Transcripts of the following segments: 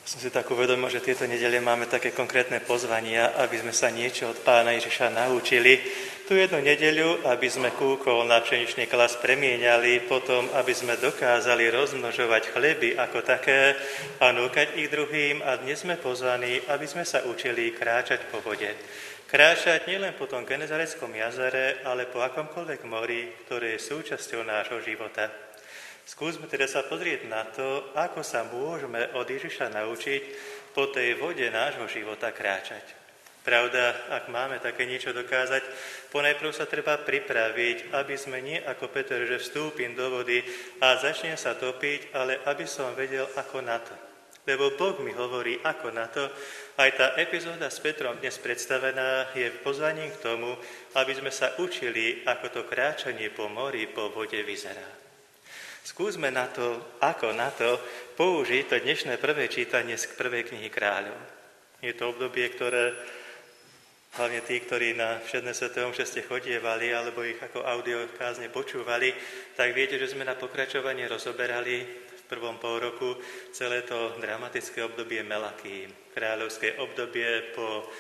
Som si tak uvedomil, že tieto nedele máme také konkrétne pozvania, aby sme sa niečo od Pána Ježiša naučili. Tu jednu nedeľu, aby sme kúkol na pšeničný klas premieňali, potom, aby sme dokázali rozmnožovať chleby ako také a núkať ich druhým. A dnes sme pozvaní, aby sme sa učili kráčať po vode. Kráčať nielen po tom Genezareckom jazere, ale po akomkoľvek mori, ktoré je súčasťou nášho života. Skúsme teda sa pozrieť na to, ako sa môžeme od Ježiša naučiť po tej vode nášho života kráčať. Pravda, ak máme také niečo dokázať, ponajprv sa treba pripraviť, aby sme nie ako Peter, že vstúpim do vody a začnem sa topiť, ale aby som vedel, ako na to. Lebo Boh mi hovorí, ako na to. Aj tá epizóda s Petrom dnes predstavená je pozvaním k tomu, aby sme sa učili, ako to kráčanie po mori, po vode vyzerá. Skúsme na to, ako na to, použiť to dnešné prvé čítanie z prvej knihy Kráľov. Je to obdobie, ktoré hlavne tí, ktorí na všedné sväté omše ste chodievali, alebo ich ako audio kázne počúvali, tak viete, že sme na pokračovanie rozoberali v prvom pôroku celé to dramatické obdobie Melakým. Kráľovské obdobie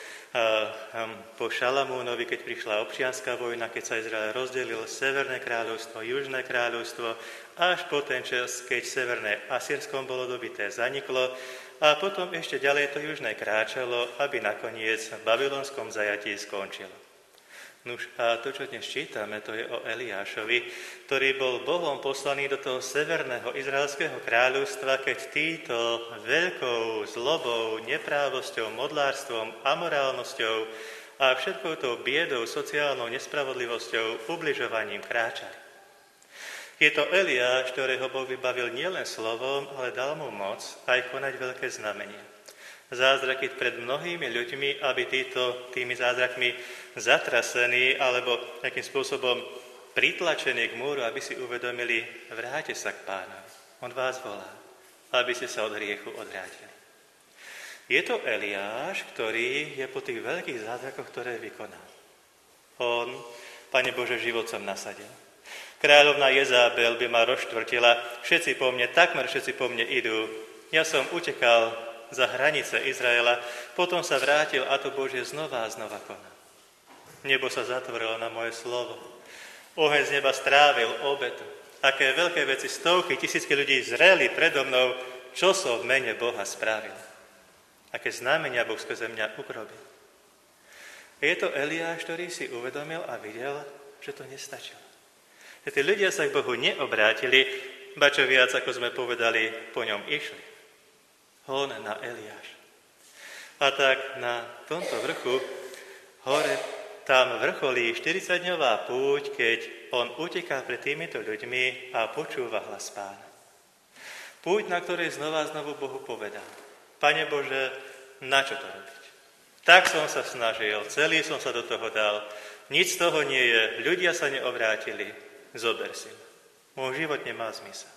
po Šalamúnovi, keď prišla občianska vojna, keď sa Izrael rozdelil, Severné kráľovstvo, Južné kráľovstvo, až po ten čas, keď Severné Asýrskom bolo dobité, zaniklo a potom ešte ďalej to Južné kráčalo, aby nakoniec v babylonskom zajatí skončilo. Nuž a to, čo dnes čítame, to je o Eliášovi, ktorý bol Bohom poslaný do toho Severného Izraelského kráľovstva, keď títo veľkou zlobou, neprávosťou, modlárstvom, amorálnosťou a všetkou tou biedou, sociálnou nespravodlivosťou, ubližovaním kráčali. Je to Eliáš, ktorého Boh vybavil nielen slovom, ale dal mu moc aj konať veľké znamenia. Zázraky pred mnohými ľuďmi, aby tými zázrakmi zatrasení alebo nejakým spôsobom pritlačení k múru, aby si uvedomili, vráte sa k Pánovi. On vás volá, aby ste sa od hriechu odvrátili. Je to Eliáš, ktorý je po tých veľkých zázrakoch, ktoré vykonal. On, Pane Bože, život som nasadil. Kráľovná Jezábel by ma rozštvrtila, takmer všetci po mne idú. Ja som utekal za hranice Izraela, potom sa vrátil a to Božie znova a znova koná. Nebo sa zatvorilo na moje slovo. Oheň z neba strávil obetu. Aké veľké veci, stovky, tisícky ľudí zreli predo mnou, čo som v mene Boha spravil. Aké znamenia Boh skrze mňa urobil. Je to Eliáš, ktorý si uvedomil a videl, že to nestačilo. Že tí ľudia sa k Bohu neobrátili, ba čo viac, ako sme povedali, po ňom išli. Hon na Eliáša. A tak na tomto vrchu hore tam vrcholí 40-dňová púť, keď on uteká pred týmito ľuďmi a počúva hlas Pána. Púť, na ktorej znovu Bohu povedal: Pane Bože, na čo to robiť? Tak som sa snažil, celý som sa do toho dal, nič z toho nie je, ľudia sa neobrátili, zober si ma. Môj život nemá zmysel.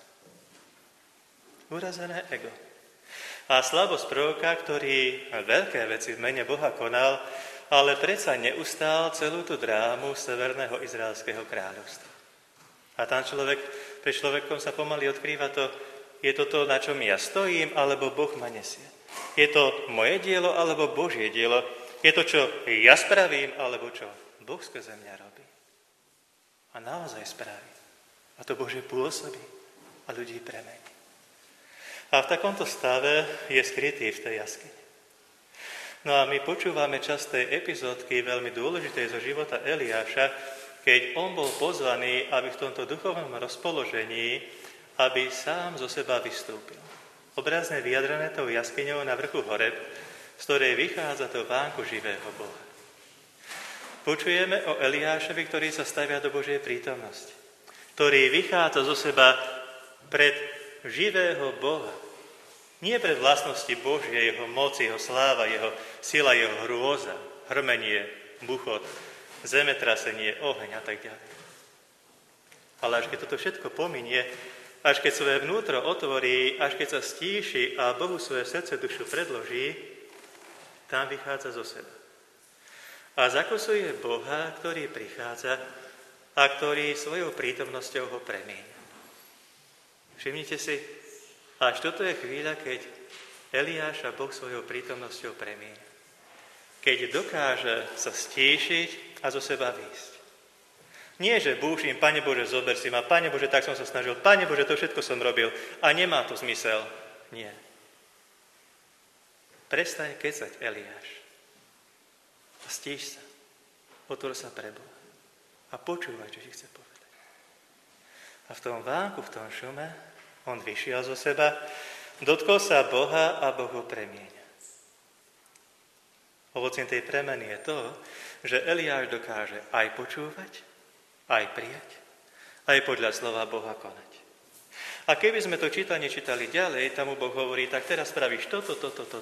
Urazené ego. A slabosť proroka, ktorý veľké veci v mene Boha konal, ale predsa neustál celú tú drámu Severného Izraelského kráľovstva. A tam pre človekom sa pomaly odkrýva to, je to to, na čom ja stojím, alebo Boh ma nesie. Je to moje dielo, alebo Božie dielo. Je to, čo ja spravím, alebo čo Boh skrze mňa robí. A naozaj spraví. A to Božie pôsobí a ľudí premení. A v takomto stave je skrytý v tej jaskyni. No a my počúvame časť tej epizódky veľmi dôležitej zo života Eliáša, keď on bol pozvaný, aby v tomto duchovnom rozpoložení, aby sám zo seba vystúpil. Obrazne vyjadrené tou jaskyňou na vrchu Horeb, z ktorej vychádza to vánku živého Boha. Počujeme o Eliášovi, ktorý sa stavia do Božej prítomnosti, ktorý vychádza zo seba pred živého Boha. Nie pred vlastnosti Božie, jeho moc, jeho sláva, jeho sila, jeho hrôza, hrmenie, buchot, zemetrasenie, oheň a tak ďalej. Ale až keď toto všetko pominie, až keď svoje vnútro otvorí, až keď sa stíši a Bohu svoje srdce, dušu predloží, tam vychádza zo seba. A zakosuje Boha, ktorý prichádza a ktorý svojou prítomnosťou ho premieňa. Všimnite si, až toto je chvíľa, keď Eliáša Boh svojou prítomnosťou premieňa. Keď dokáže sa stíšiť a zo seba výjsť. Nie, že búšim, Pane Bože, zober si ma, Pane Bože, tak som sa snažil, Pane Bože, to všetko som robil a nemá to zmysel. Nie. Prestaň kecať, Eliáš. A stíš sa. Otvor sa pre Boha. A počúvaj, čo ti chce povedať. A v tom vánku, v tom šume, on vyšiel zo seba, dotkol sa Boha a Boh ho premieňa. Ovocím tej premeny je to, že Eliáš dokáže aj počúvať, aj prijať, aj podľa slova Boha konať. A keby sme to čítanie čítali ďalej, tam mu Boh hovorí, tak teraz spravíš toto.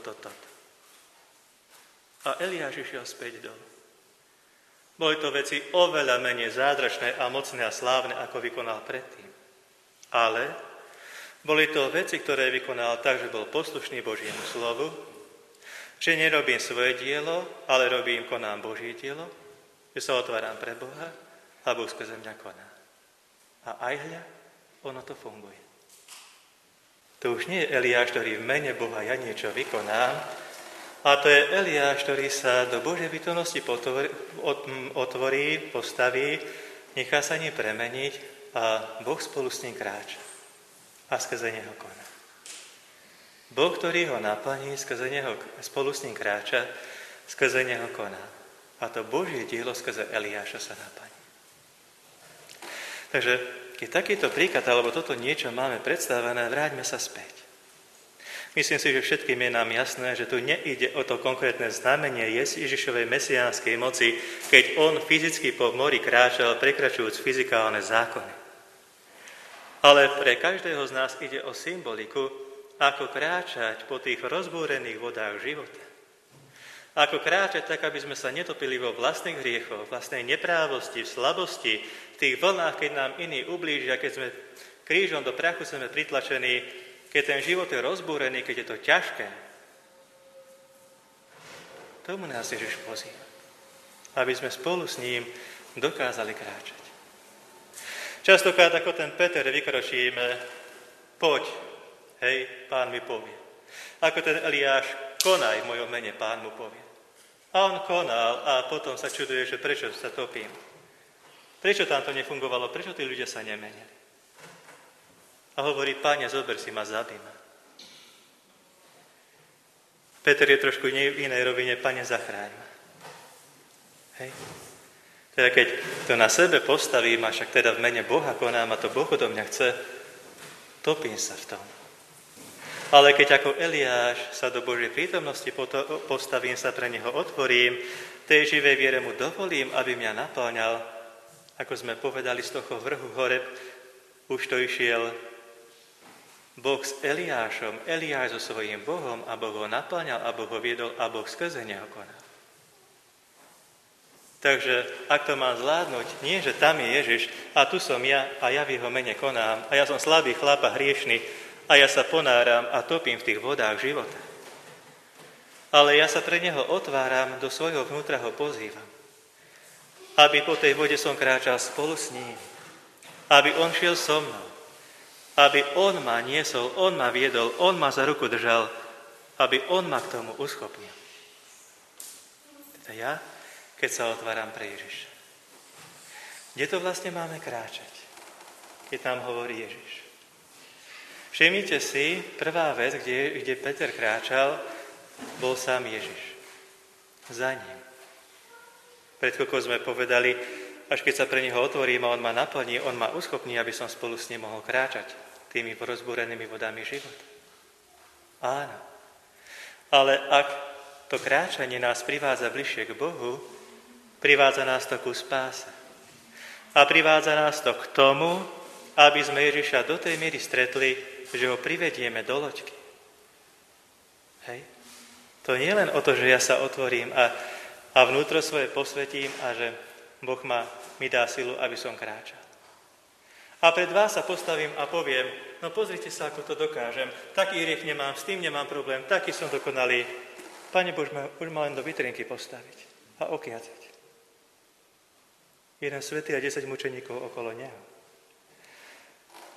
A Eliáš išiel späť dolu. Boli to veci oveľa menej zázračné a mocné a slávne, ako vykonal predtým. Ale boli to veci, ktoré vykonal tak, že bol poslušný Božiemu slovu, že nerobím svoje dielo, ale konám Božie dielo, že sa otváram pre Boha a Boh skrze mňa koná. A aj hľa, ono to funguje. To už nie je Eliáš, ktorý v mene Boha ja niečo vykonám, a to je Eliáš, ktorý sa do Božej bytosti otvorí, postaví, nechá sa ním premeniť a Boh spolu s ním kráča. A skrze neho koná. Boh, ktorý ho naplní, skrze neho spolu s ním kráča, skrze neho koná. A to Božie dielo skrze Eliáša sa naplní. Takže, keď takýto príklad, alebo toto niečo máme predstavené, vráťme sa späť. Myslím si, že všetkým je nám jasné, že tu neide o to konkrétne znamenie Ježišovej mesiánskej moci, keď on fyzicky po mori kráčal, prekračujúc fyzikálne zákony. Ale pre každého z nás ide o symboliku, ako kráčať po tých rozbúrených vodách života. Ako kráčať tak, aby sme sa netopili vo vlastných hriechoch, vlastnej neprávosti, v slabosti, v tých vlnách, keď nám iní ublížia, keď sme krížom do prachu sme pritlačení, keď ten život je rozbúrený, keď je to ťažké. Tomu nás Ježiš pozýva, aby sme spolu s ním dokázali kráčať. Častokrát, ako ten Peter, vykročíme, poď, hej, Pán mi povie. Ako ten Eliáš, konaj v mojom mene, Pán mu povie. A on konal a potom sa čuduje, že prečo sa topím. Prečo tam to nefungovalo, prečo tí ľudia sa nemenili. A hovorí, Páne, zober si ma, zabij ma. Peter je trošku v inej rovine, Pane, zachráň ma. Hej. Teda keď to na sebe postavím, a však teda v mene Boha konám a to Boh odo mňa chce, topím sa v tom. Ale keď ako Eliáš sa do Božej prítomnosti postavím, sa pre neho otvorím, tej živej viere mu dovolím, aby mňa napĺňal, ako sme povedali z toho vrchu Horeb, už to išiel Boh s Eliášom, Eliáš so svojím Bohom a Boh ho napĺňal a Boh ho viedol a Boh skrze neho konal. Takže ak to mám zvládnuť, nie, že tam je Ježiš a tu som ja a ja v jeho mene konám a ja som slabý chlap a hriešný a ja sa ponáram a topím v tých vodách života. Ale ja sa pre neho otváram, do svojho vnútra ho pozývam. Aby po tej vode som kráčal spolu s ním. Aby on šiel so mnou. Aby on ma niesol, on ma viedol, on ma za ruku držal, aby on ma k tomu uschopnil. Teda ja, keď sa otváram pre Ježiša. Kde to vlastne máme kráčať? Keď tam hovorí Ježiš. Všimnite si, prvá vec, kde Peter kráčal, bol sám Ježiš. Za ním. Pred chvíľkou sme povedali, až keď sa pre neho otvorím a on ma naplní, on ma uschopní, aby som spolu s ním mohol kráčať tými porozbúrenými vodami života. Áno. Ale ak to kráčanie nás privádza bližšie k Bohu, privádza nás to ku spáse. A privádza nás to k tomu, aby sme Ježiša do tej miery stretli, že ho privedieme do loďky. Hej? To nie len o to, že ja sa otvorím a vnútro svoje posvetím a že Boh mi dá silu, aby som kráčal. A pred vás sa postavím a poviem, no pozrite sa, ako to dokážem. Taký hriech nemám, s tým nemám problém, taký som dokonalý. Pane Bož, už ma len do vitrinky postaviť a okiacať. Jeden svätý a 10 mučeníkov okolo neho.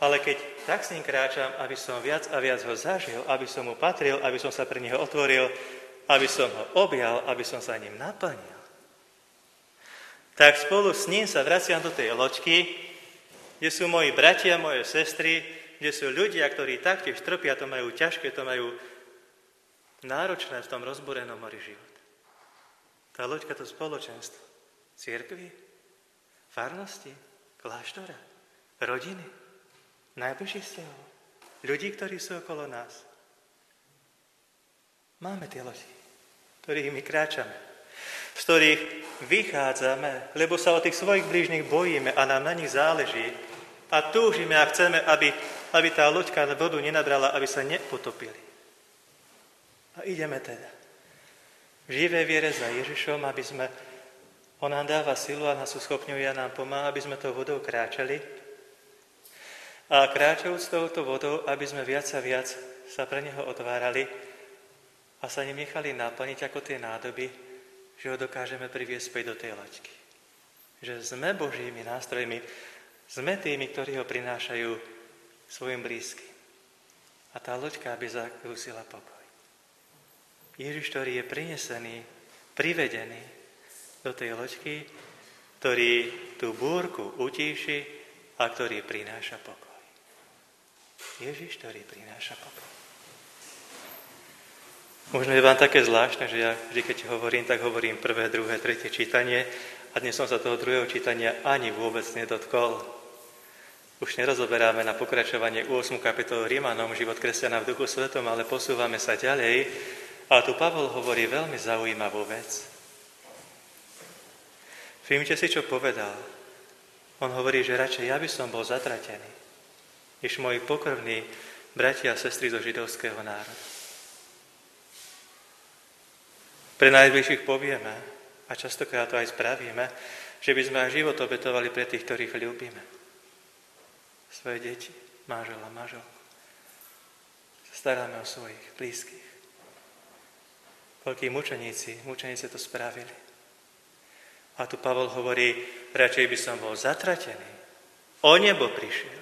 Ale keď tak s ním kráčam, aby som viac a viac ho zažil, aby som mu patril, aby som sa pre neho otvoril, aby som ho objal, aby som sa ním naplnil, tak spolu s ním sa vraciam do tej loďky, kde sú moji bratia, moje sestry, kde sú ľudia, ktorí taktiež trpia, to majú ťažké, to majú náročné v tom rozborenom mori život. Tá loďka to spoločenstvo. Cirkvi, farnosti, kláštora, rodiny, najbližších vzťahov, ľudí, ktorí sú okolo nás. Máme tie loďky, ktorých my kráčame, z ktorých vychádzame, lebo sa o tých svojich blížnych bojíme a nám na nich záleží a túžime a chceme, aby tá loďka vodu nenabrala, aby sa nepotopili. A ideme teda v živej viere za Ježišom, aby sme, on nám dáva silu a nás uschopňuje a nám pomáha, aby sme tou vodou kráčali. A kráčajúc touto vodou, aby sme viac a viac sa pre neho otvárali a sa ním nechali naplniť ako tie nádoby, že ho dokážeme priviesť späť do tej loďky. Že sme Božími nástrojmi, sme tými, ktorí ho prinášajú svojim blízkym. A tá loďka, aby zakúsila pokoj. Ježiš, ktorý je prinesený, privedený do tej loďky, ktorý tú búrku utíši a ktorý prináša pokoj. Ježiš, ktorý prináša pokoj. Možno je vám také zvláštne, že ja vždy, keď hovorím, tak hovorím prvé, druhé, tretie čítanie a dnes som sa toho druhého čítania ani vôbec nedotkol. Už nerozoberáme na pokračovanie 8. kapitolu Rimanom, život kresťana v Duchu Svetom, ale posúvame sa ďalej. A tu Pavol hovorí veľmi zaujímavú vec. Všimnite si, čo povedal. On hovorí, že radšej ja by som bol zatratený, než moji pokrvní bratia a sestry zo židovského národa. Pre najbližších povieme, a častokrát to aj spravíme, že by sme aj život obetovali pre tých, ktorých ľúbime. Svoje deti, manžela, manželku. Staráme o svojich blízkych. Veľkí mučeníci to spravili. A tu Pavol hovorí, radšej by som bol zatratený. O nebo prišiel.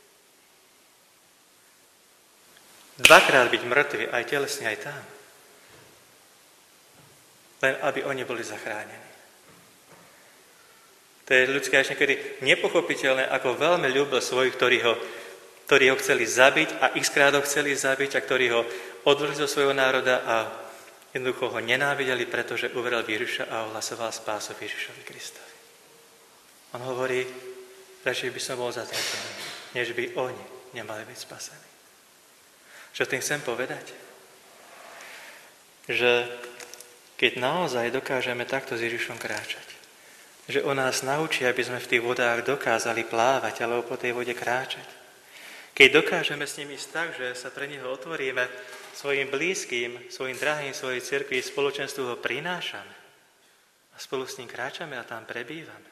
Dvakrát byť mŕtvy, aj telesne, aj tam. Len aby oni boli zachránení. To je ľudské až niekedy nepochopiteľné, ako veľmi ľúbil svojich, ktorí ho chceli zabiť a xkrát ho chceli zabiť a ktorí ho odvrhli zo svojho národa a jednoducho ho nenávideli, pretože uveril v Ježiša a ohlasoval spásu v Ježišovi Kristovi. On hovorí, radšej by som bol zatratený, než by oni nemali byť spasení. Čo tým chcem povedať? Že keď naozaj dokážeme takto s Ježišom kráčať, že on nás naučí, aby sme v tých vodách dokázali plávať alebo po tej vode kráčať. Keď dokážeme s ním ísť tak, že sa pre neho otvoríme svojim blízkym, svojim drahým, svojej cirkvi, spoločenstvu ho prinášame a spolu s ním kráčame a tam prebývame,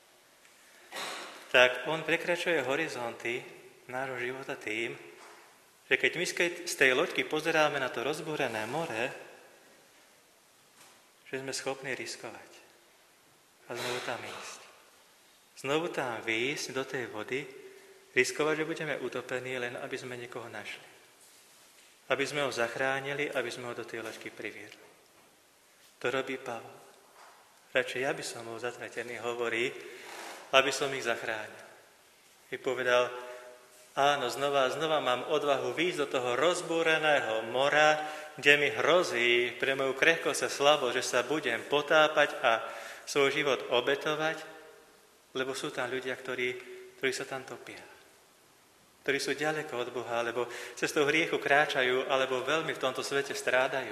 tak on prekračuje horizonty nášho života tým, že keď my z tej loďky pozeráme na to rozbúrené more, že sme schopní riskovať a znovu tam ísť. Znovu tam výjsť do tej vody, riskovať, že budeme utopení, len aby sme niekoho našli. Aby sme ho zachránili, aby sme ho do tej loďky priviedli. To robí Pavol. Radšej ja by som bol zatratený, hovorí, aby som ich zachránil. I povedal, áno, znova mám odvahu výjsť do toho rozbúreného mora, kde mi hrozí pre moju krehkosť a slabosť, že sa budem potápať a svoj život obetovať, lebo sú tam ľudia, ktorí sa tam topia. Ktorí sú ďaleko od Boha, alebo cestou hriechu kráčajú, alebo veľmi v tomto svete strádajú.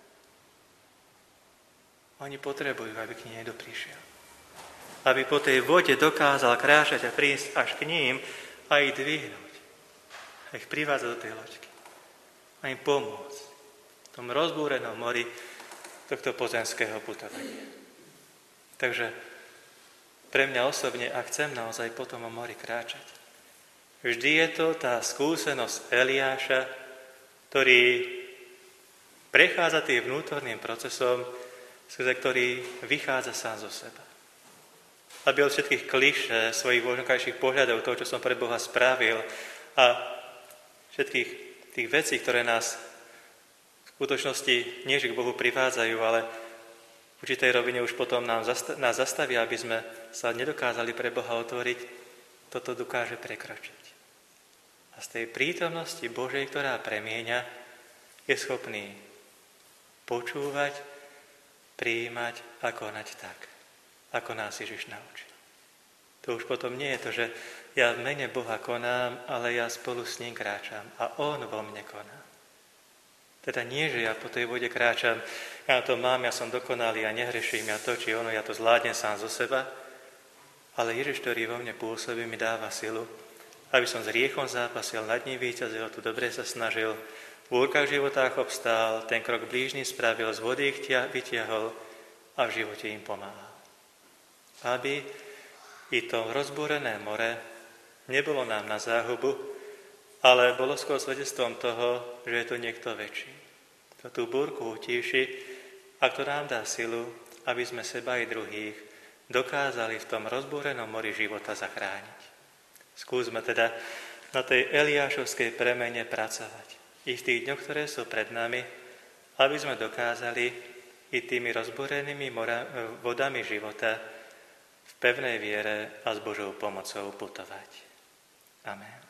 Oni potrebujú, aby k nej niekto prišiel. Aby po tej vode dokázal kráčať a prísť až k ním a ich dvihnúť. A ich privádzať do tej loďky. A im pomôcť v tom rozbúrenom mori tohto pozemského putovania. Takže pre mňa osobne, ak chcem naozaj potom o mori kráčať, vždy je to tá skúsenosť Eliáša, ktorý prechádza tým vnútorným procesom, skrze ktorý vychádza sám zo seba. Aby od všetkých klišé svojich vonkajších pohľadov, toho, čo som pre Boha spravil, a všetkých tých vecí, ktoré nás v skutočnosti nie že k Bohu privádzajú, ale v určitej rovine už potom nás zastavia, aby sme sa nedokázali pre Boha otvoriť, toto dokáže prekročiť. A z tej prítomnosti Božej, ktorá premieňa, je schopný počúvať, prijímať a konať tak, ako nás Ježiš naučil. To už potom nie je to, že ja v mene Boha konám, ale ja spolu s ním kráčam a on vo mne koná. Teda nie, že ja po tej vode kráčam, ja to mám, ja som dokonalý, ja nehreším, ja to či ono, ja to zvládnem sám zo seba, ale Ježiš, ktorý vo mne pôsobí, mi dáva silu, aby som s hriechom zápasil, nad ním víťazil, tu dobre sa snažil, v búrkach životách obstál, ten krok blížny spravil, z vody ich vytiahol a v živote im pomáhal. Aby i to rozbúrené more nebolo nám na záhubu, ale bolo skôr svedectvom toho, že je to niekto väčší. To tú búrku utíši a kto nám dá silu, aby sme seba i druhých dokázali v tom rozbúrenom mori života zachrániť. Skúsme teda na tej Eliášovskej premene pracovať i v tých dňoch, ktoré sú pred nami, aby sme dokázali i tými rozbúrenými vodami života v pevnej viere a s Božou pomocou putovať. Amen.